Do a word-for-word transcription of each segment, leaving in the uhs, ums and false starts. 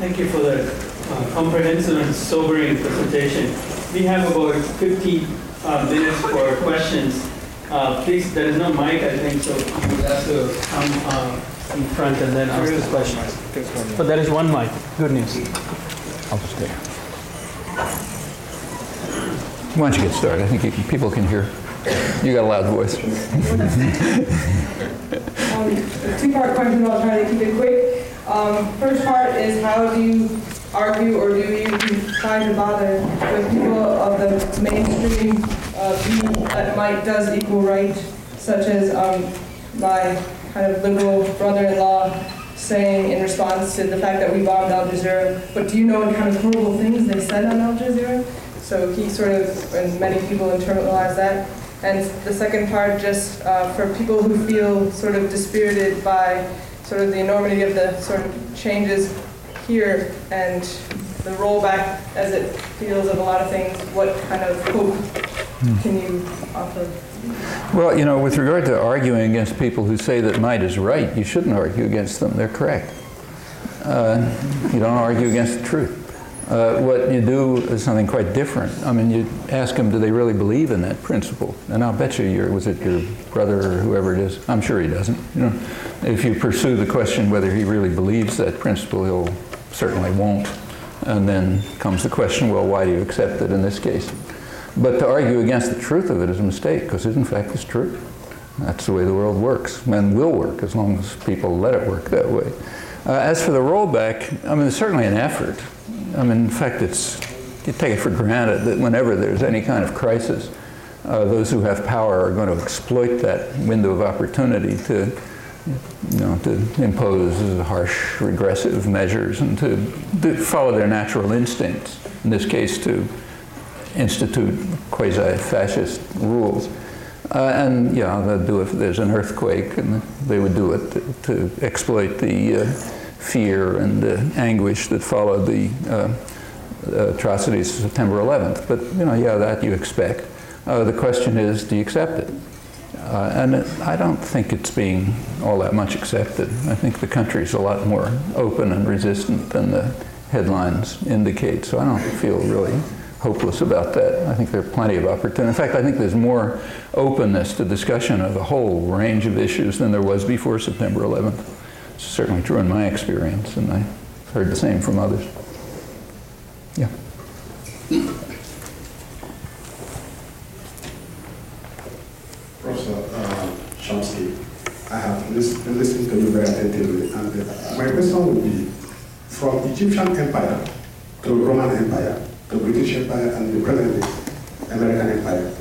Thank you for the uh, comprehensive and sobering presentation. We have about fifty uh, minutes for questions. Uh, please, there is no mic, I think, so you have to come uh, in front and then ask the questions. But there is one mic. Good news. I'll just stay. Why don't you get started? I think you can, people can hear. You got a loud voice. um, two-part question, I'll try to keep it quick. Um, first part is, how do you argue or do you try to bother with people of the mainstream uh, view that might does equal right, such as um, my kind of liberal brother-in-law saying in response to the fact that we bombed Al Jazeera, but do you know what kind of horrible things they said on Al Jazeera? So he sort of, and many people internalize that. And the second part, just uh, for people who feel sort of dispirited by sort of the enormity of the sort of changes here and the rollback as it feels of a lot of things, what kind of hope can you offer? Well, you know, with regard to arguing against people who say that might is right, you shouldn't argue against them. They're correct. Uh, you don't argue against the truth. Uh, what you do is something quite different. I mean, you ask them, do they really believe in that principle? And I'll bet you, your, was it your brother or whoever it is? I'm sure he doesn't. You know, if you pursue the question whether he really believes that principle, he'll certainly won't. And then comes the question, well, why do you accept it in this case? But to argue against the truth of it is a mistake, because it in fact is true. That's the way the world works, and will work as long as people let it work that way. Uh, as for the rollback, I mean, there's certainly an effort. I mean, in fact, it's, you take it for granted that whenever there's any kind of crisis, uh, those who have power are going to exploit that window of opportunity to, you know, to impose harsh, regressive measures and to, to follow their natural instincts. In this case, to institute quasi-fascist rules. Uh, and, yeah, they'll do it if there's an earthquake, and they would do it to, to exploit the uh, fear and uh, anguish that followed the uh, atrocities of September eleventh. But, you know, yeah, that you expect. Uh, the question is, do you accept it? Uh, and it, I don't think it's being all that much accepted. I think the country's a lot more open and resistant than the headlines indicate, so I don't feel really hopeless about that. I think there are plenty of opportunity. In fact, I think there's more openness to discussion of a whole range of issues than there was before September eleventh. It's certainly true in my experience, and I heard the same from others. Yeah. Professor uh, Chomsky, I have listened, listened to you very attentively, and uh, my question would be, from Egyptian Empire to Roman Empire, the British Empire and the present American Empire.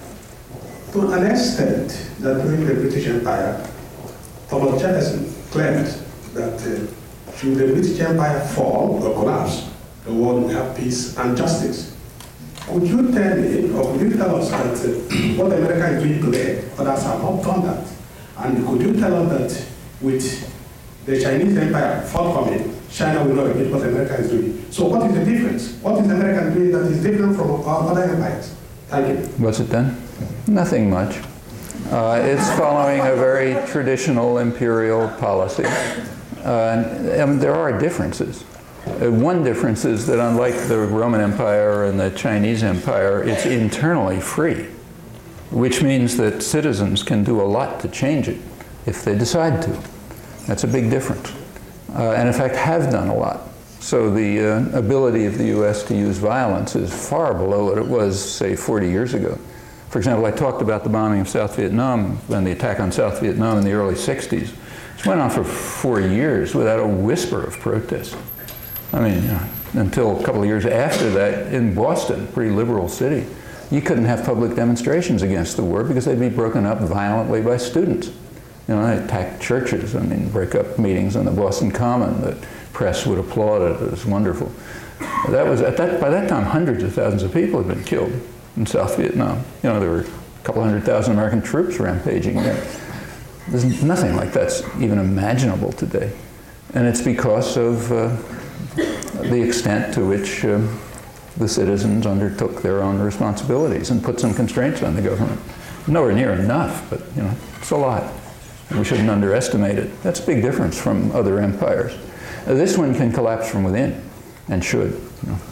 To an extent that during the British Empire, Thomas Jefferson claimed that uh, should the British Empire fall or collapse, the world will have peace and justice. Could you tell me, or could you tell us that uh, what America is doing today, others have not done that? And could you tell us that with the Chinese Empire forthcoming, China will not repeat what America is doing. So what is the difference? What is America doing that is different from other empires? Thank you. What's it done? Nothing much. Uh, it's following a very traditional imperial policy. Uh, and, and there are differences. Uh, one difference is that unlike the Roman Empire and the Chinese Empire, it's internally free, which means that citizens can do a lot to change it if they decide to. That's a big difference. Uh, and in fact have done a lot. So the uh, ability of the U S to use violence is far below what it was, say, forty years ago. For example, I talked about the bombing of South Vietnam and the attack on South Vietnam in the early sixties. This went on for four years without a whisper of protest. I mean, uh, until a couple of years after that in Boston, a pretty liberal city, you couldn't have public demonstrations against the war because they'd be broken up violently by students. You know, they attacked churches, I mean, break up meetings on the Boston Common. The press would applaud it. It was wonderful. That was, at that, by that time, hundreds of thousands of people had been killed in South Vietnam. You know, there were a couple hundred thousand American troops rampaging there. There's nothing like that's even imaginable today. And it's because of uh, the extent to which uh, the citizens undertook their own responsibilities and put some constraints on the government. Nowhere near enough, but, you know, it's a lot. We shouldn't underestimate it. That's a big difference from other empires. Uh, this one can collapse from within, and should. You know.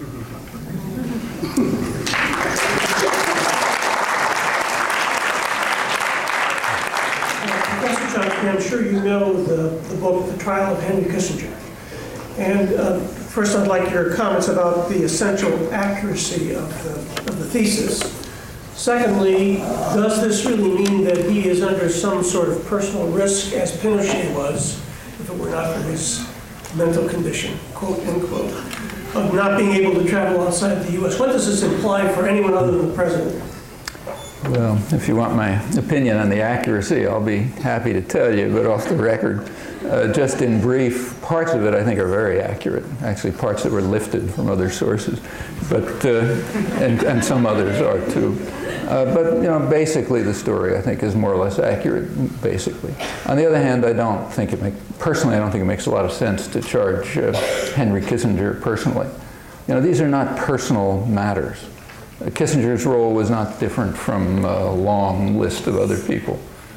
Professor Chomsky, I'm sure you know the, the book, The Trial of Henry Kissinger. And uh, first I'd like your comments about the essential accuracy of the, of the thesis. Secondly, does this really mean that he is under some sort of personal risk, as Pinochet was, if it were not for his mental condition, quote, unquote, of not being able to travel outside the U S? What does this imply for anyone other than the president? Well, if you want my opinion on the accuracy, I'll be happy to tell you, but off the record, uh, just in brief, parts of it I think are very accurate. Actually, parts that were lifted from other sources, but uh, and, and some others are too. Uh, but you know, basically the story I think is more or less accurate. Basically, on the other hand, I don't think it make personally I don't think it makes a lot of sense to charge uh, Henry Kissinger personally. You know, these are not personal matters. Kissinger's role was not different from a long list of other people.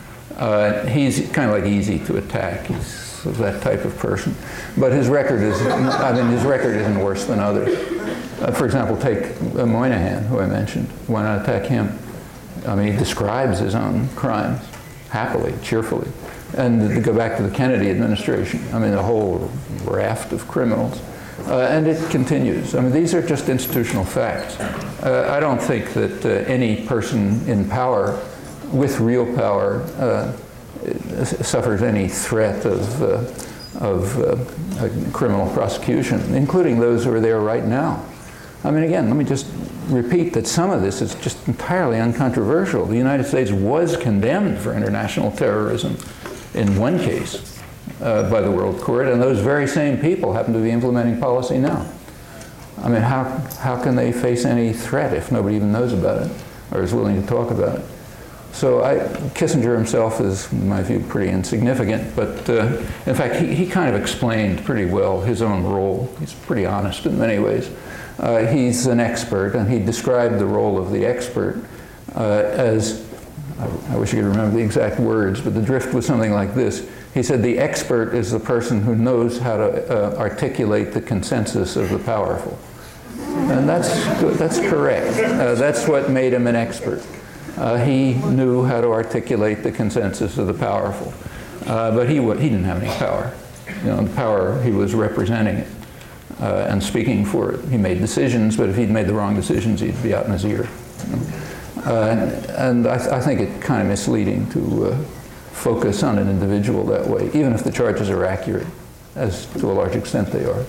Uh, he's kind of like easy to attack. He's that type of person. But his record is, I mean, his record isn't worse than others. Uh, for example, take Moynihan, who I mentioned. Why not attack him? I mean, he describes his own crimes happily, cheerfully. And to go back to the Kennedy administration, I mean, a whole raft of criminals. Uh, and it continues. I mean, these are just institutional facts. Uh, I don't think that uh, any person in power, with real power, uh, suffers any threat of, uh, of uh, a criminal prosecution, including those who are there right now. I mean, again, let me just repeat that some of this is just entirely uncontroversial. The United States was condemned for international terrorism in one case. Uh, by the World Court, and those very same people happen to be implementing policy now. I mean, how, how can they face any threat if nobody even knows about it or is willing to talk about it? So I, Kissinger himself is, in my view, pretty insignificant, but uh, in fact, he, he kind of explained pretty well his own role. He's pretty honest in many ways. Uh, he's an expert, and he described the role of the expert uh, as, I, I wish I could remember the exact words, but the drift was something like this. He said the expert is the person who knows how to uh, articulate the consensus of the powerful. And that's good. That's correct. Uh, that's what made him an expert. Uh, he knew how to articulate the consensus of the powerful. Uh, but he, he didn't have any power. You know, the power, he was representing it uh, and speaking for it. He made decisions, but if he'd made the wrong decisions, he'd be out in his ear. You know? uh, and and I, th I think it's kind of misleading to uh, focus on an individual that way, even if the charges are accurate, as to a large extent they are.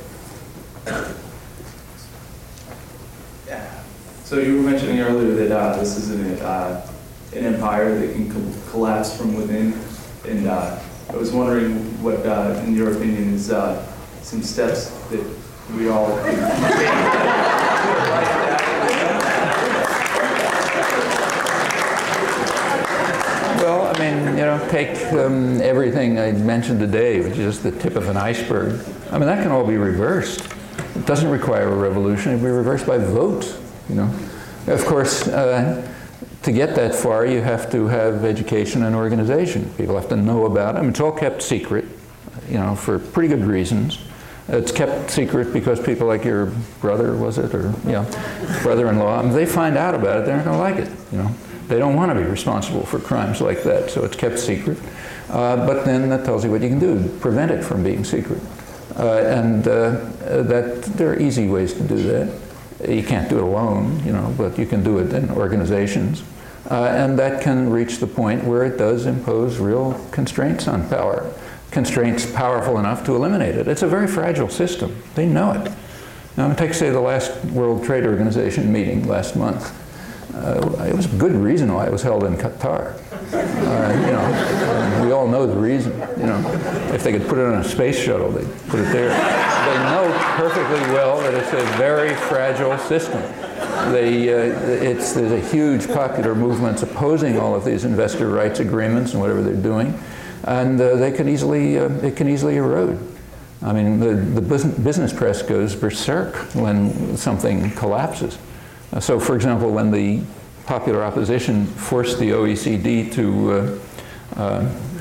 Yeah. So you were mentioning earlier that uh, this is an, uh, an empire that can co collapse from within, and uh, I was wondering what, uh, in your opinion, is uh, some steps that we all can take. Well, I mean, you know, take um, everything I mentioned today, which is just the tip of an iceberg. I mean, that can all be reversed. It doesn't require a revolution. It can be reversed by votes, you know. Of course, uh, to get that far, you have to have education and organization. People have to know about it. I mean, it's all kept secret, you know, for pretty good reasons. It's kept secret because people like your brother, was it, or, you know, brother-in-law, I mean, they find out about it, they're not going to like it, you know. They don't want to be responsible for crimes like that, so it's kept secret. Uh, but then that tells you what you can do, prevent it from being secret. Uh, and uh, that there are easy ways to do that. You can't do it alone, you know, but you can do it in organizations. Uh, and that can reach the point where it does impose real constraints on power. Constraints powerful enough to eliminate it. It's a very fragile system. They know it. Now, take, say, the last World Trade Organization meeting last month. Uh, it was a good reason why it was held in Qatar. Uh, you know, we all know the reason. You know, if they could put it on a space shuttle, they'd put it there. They know perfectly well that it's a very fragile system. They, uh, it's, there's a huge popular movement opposing all of these investor rights agreements and whatever they're doing, and uh, they can easily, uh, it can easily erode. I mean, the, the business press goes berserk when something collapses. So, for example, when the popular opposition forced the O E C D to uh, uh,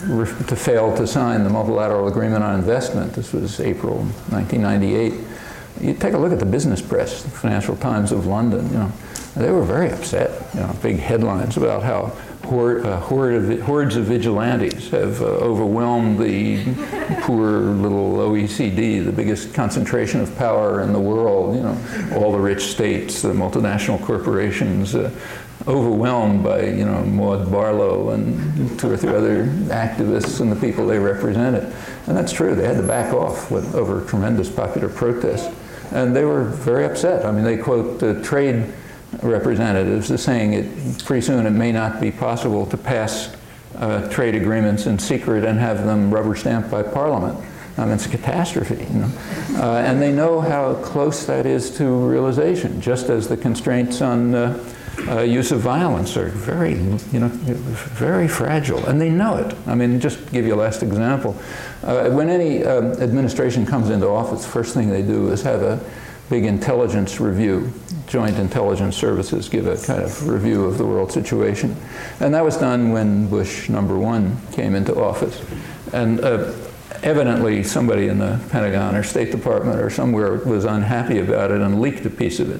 to fail to sign the multilateral agreement on investment. This was April nineteen ninety-eight. You take a look at the business press, the Financial Times of London, you know, they were very upset, you know, big headlines about how horde, uh, horde of, hordes of vigilantes have uh, overwhelmed the poor little O E C D, the biggest concentration of power in the world, you know, all the rich states, the multinational corporations, uh, overwhelmed by, you know, Maud Barlow and two or three other activists and the people they represented. And that's true, they had to back off with, over tremendous popular protests. And they were very upset. I mean, they quote uh, trade representatives as saying it pretty soon it may not be possible to pass uh, trade agreements in secret and have them rubber stamped by Parliament. I mean, it's a catastrophe, you know. Uh, and they know how close that is to realization, just as the constraints on uh, uh, use of violence are very, you know, very fragile, and they know it. I mean, just to give you a last example, uh, when any um, administration comes into office, first thing they do is have a big intelligence review. Joint intelligence services give a kind of review of the world situation. And that was done when Bush number one came into office. And uh, evidently somebody in the Pentagon or State Department or somewhere was unhappy about it and leaked a piece of it,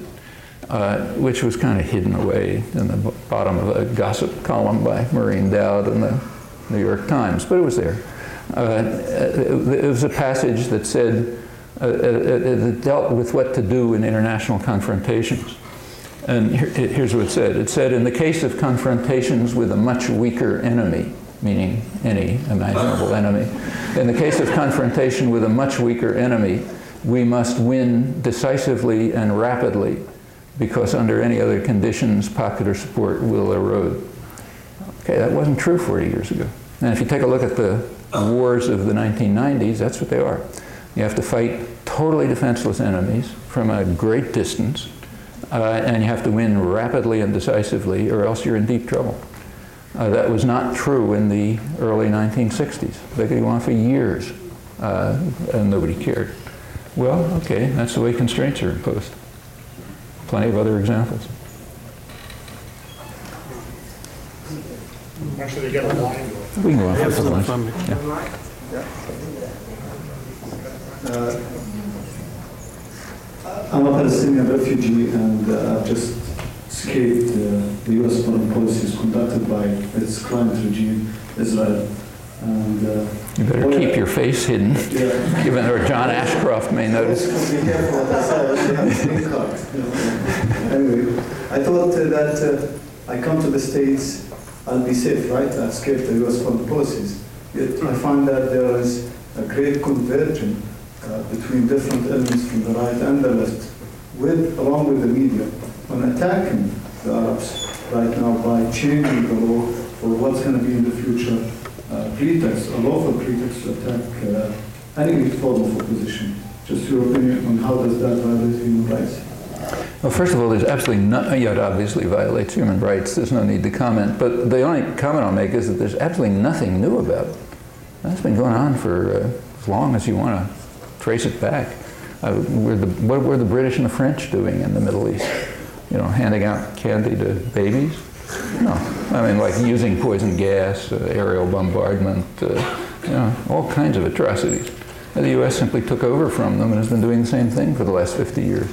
uh, which was kind of hidden away in the bottom of a gossip column by Maureen Dowd in the New York Times, but it was there. Uh, it, it was a passage that said, Uh, it, it dealt with what to do in international confrontations. And here, here's what it said. It said, in the case of confrontations with a much weaker enemy, meaning any imaginable enemy, in the case of confrontation with a much weaker enemy, we must win decisively and rapidly, because under any other conditions, popular support will erode. Okay, that wasn't true forty years ago. And if you take a look at the wars of the nineteen nineties, that's what they are. You have to fight totally defenseless enemies from a great distance, uh, and you have to win rapidly and decisively, or else you're in deep trouble. Uh, that was not true in the early nineteen sixties. They could go on for years, uh, and nobody cared. Well, okay, that's the way constraints are imposed. Plenty of other examples. Actually, they get a line. We can go on for lunch. Yeah. Uh, I'm a Palestinian refugee, and uh, I've just escaped uh, the U S foreign policies conducted by its climate regime, Israel. And uh, you better well, keep your face hidden, yeah. Given or John Ashcroft may notice. Be careful what I say. I actually have a green card. You know. Anyway, I thought uh, that uh, I come to the States, I'll be safe, right? I've escaped the U S foreign policies. Yet I find that there is a great convergence Uh, between different elements from the right and the left, with, along with the media, on attacking the Arabs right now by changing the law for what's going to be in the future, uh, pretext, a lawful pretext to attack uh, any form of opposition. Just your opinion on how does that violate human rights? Well, first of all, there's absolutely no, yeah, it obviously violates human rights. There's no need to comment. But the only comment I'll make is that there's absolutely nothing new about it. That's been going on for uh, as long as you want to trace it back. Uh, were the, what were the British and the French doing in the Middle East? You know, handing out candy to babies? No. I mean, like using poison gas, uh, aerial bombardment, uh, you know, all kinds of atrocities. And the U S simply took over from them and has been doing the same thing for the last fifty years.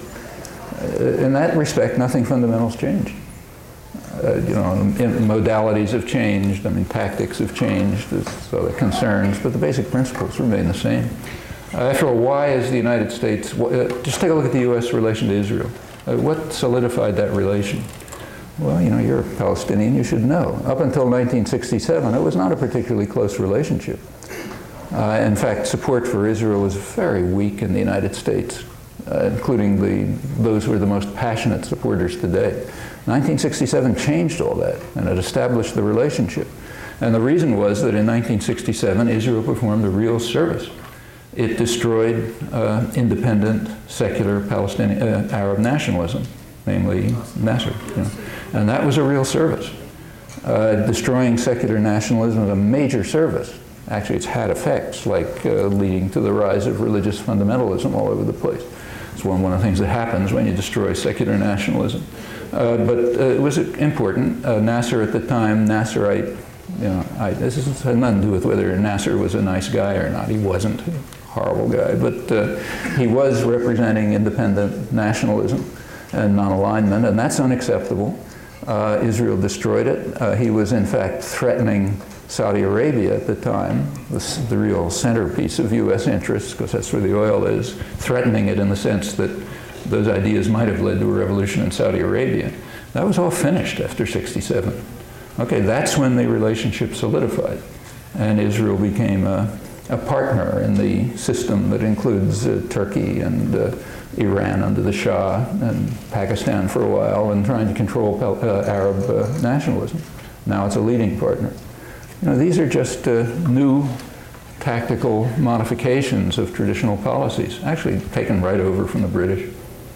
Uh, in that respect, nothing fundamental's changed. Uh, you know, modalities have changed. I mean, tactics have changed. There's other concerns, but the basic principles remain the same. Uh, after all, why is the United States, uh, just take a look at the U S relation to Israel. Uh, what solidified that relation? Well, you know, you're a Palestinian, you should know. Up until nineteen sixty-seven, it was not a particularly close relationship. Uh, in fact, support for Israel was very weak in the United States, uh, including the, those who are the most passionate supporters today. nineteen sixty-seven changed all that, and it established the relationship. And the reason was that in nineteen sixty-seven, Israel performed a real service. It destroyed uh, independent, secular Palestinian uh, Arab nationalism, namely Nasser. You know. And that was a real service. Uh, destroying secular nationalism is a major service. Actually, it's had effects, like uh, leading to the rise of religious fundamentalism all over the place. It's one, one of the things that happens when you destroy secular nationalism. Uh, but uh, it was important. Uh, Nasser at the time, Nasserite You know, I, this is, had nothing to do with whether Nasser was a nice guy or not. He wasn't a horrible guy, but uh, he was representing independent nationalism and non-alignment, and that's unacceptable. Uh, Israel destroyed it. Uh, he was, in fact, threatening Saudi Arabia at the time, the, the real centerpiece of U S interests, because that's where the oil is, threatening it in the sense that those ideas might have led to a revolution in Saudi Arabia. That was all finished after sixty-seven. Okay, that's when the relationship solidified, and Israel became a, a partner in the system that includes uh, Turkey and uh, Iran under the Shah, and Pakistan for a while, and trying to control uh, Arab uh, nationalism. Now it's a leading partner. You know, these are just uh, new tactical modifications of traditional policies, actually taken right over from the British.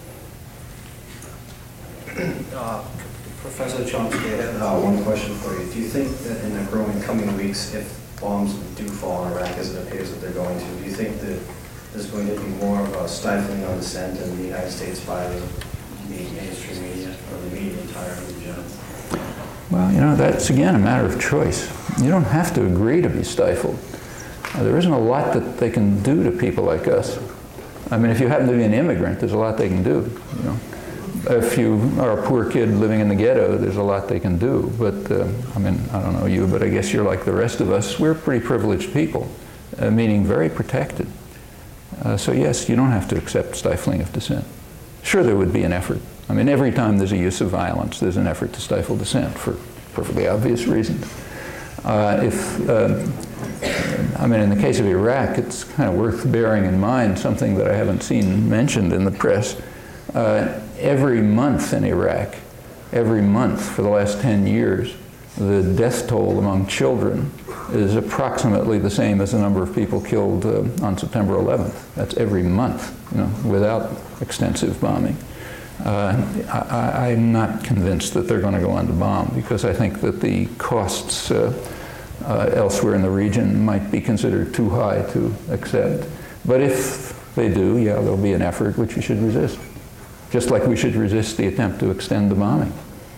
Uh, Professor Chomsky, I have uh, one question for you. Do you think that in the growing coming weeks, if bombs do fall on Iraq, as it appears that they're going to, do you think that there's going to be more of a stifling of dissent in the United States by the mainstream media, or the media entirely in general? Well, you know, that's again a matter of choice. You don't have to agree to be stifled. Uh, there isn't a lot that they can do to people like us. I mean, if you happen to be an immigrant, there's a lot they can do, you know. If you are a poor kid living in the ghetto, there's a lot they can do. But, uh, I mean, I don't know you, but I guess you're like the rest of us. We're pretty privileged people, uh, meaning very protected. Uh, so yes, you don't have to accept stifling of dissent. Sure, there would be an effort. I mean, every time there's a use of violence, there's an effort to stifle dissent for perfectly obvious reasons. Uh, if, uh, I mean, in the case of Iraq, it's kind of worth bearing in mind something that I haven't seen mentioned in the press. Uh, every month in Iraq, every month for the last ten years, the death toll among children is approximately the same as the number of people killed uh, on September eleventh. That's every month, you know, without extensive bombing. Uh, I, I'm not convinced that they're going to go on to bomb, because I think that the costs uh, uh, elsewhere in the region might be considered too high to accept. But if they do, yeah, there'll be an effort which you should resist. Just like we should resist the attempt to extend the bombing.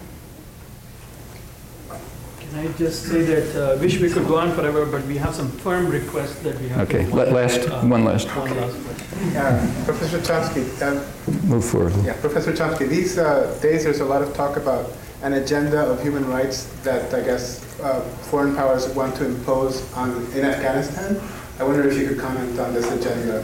Can I just say that I uh, wish we could go on forever, but we have some firm requests that we have Okay, to... let, last, uh, one last. One last question. Uh, Professor Chomsky, um, Move forward. yeah, Professor Chomsky, these uh, days there's a lot of talk about an agenda of human rights that I guess uh, foreign powers want to impose on in Afghanistan. I wonder if you could comment on this agenda.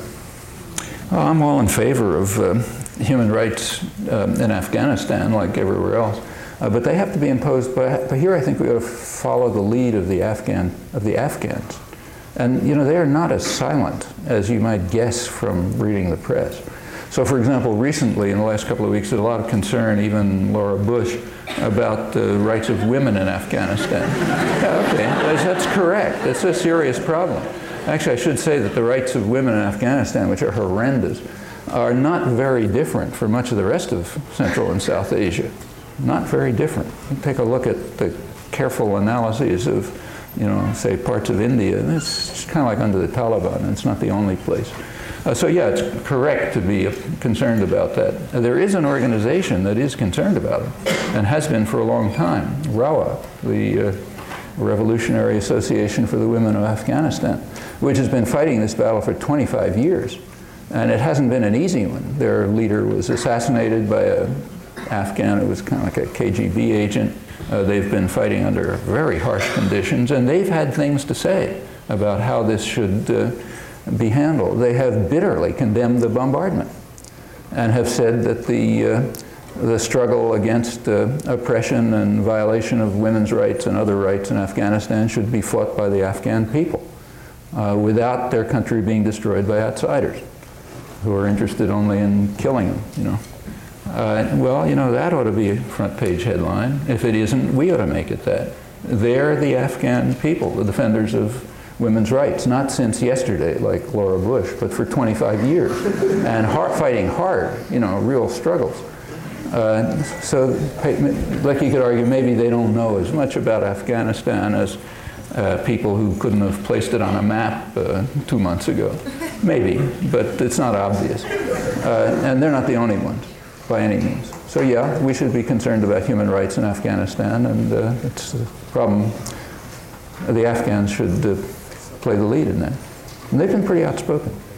Well, I'm all in favor of uh, human rights um, in Afghanistan, like everywhere else, uh, but they have to be imposed by. But here, I think we ought to follow the lead of the Afghan of the Afghans, and you know they are not as silent as you might guess from reading the press. So, for example, recently in the last couple of weeks, there's a lot of concern, even Laura Bush, about the rights of women in Afghanistan. Yeah, okay, that's, that's correct. It's a serious problem. Actually, I should say that the rights of women in Afghanistan, which are horrendous, are not very different from much of the rest of Central and South Asia. Not very different. You take a look at the careful analyses of, you know, say parts of India, and it's just kind of like under the Taliban, and it's not the only place. Uh, so yeah, it's correct to be concerned about that. Uh, there is an organization that is concerned about it, and has been for a long time, RAWA, the uh, Revolutionary Association for the Women of Afghanistan, which has been fighting this battle for twenty-five years. And it hasn't been an easy one. Their leader was assassinated by an Afghan who was kind of like a K G B agent. Uh, they've been fighting under very harsh conditions, and they've had things to say about how this should uh, be handled. They have bitterly condemned the bombardment and have said that the, uh, the struggle against uh, oppression and violation of women's rights and other rights in Afghanistan should be fought by the Afghan people uh, without their country being destroyed by outsiders who are interested only in killing them, you know. Uh, well, you know, that ought to be a front page headline. If it isn't, we ought to make it that. They're the Afghan people, the defenders of women's rights, not since yesterday, like Laura Bush, but for twenty-five years, and hard, fighting hard, you know, real struggles. Uh, so, like you could argue, maybe they don't know as much about Afghanistan as uh, people who couldn't have placed it on a map uh, two months ago. Maybe, but it's not obvious. Uh, and they're not the only ones, by any means. So yeah, we should be concerned about human rights in Afghanistan, and uh, it's a problem the Afghans should uh, play the lead in that. And they've been pretty outspoken.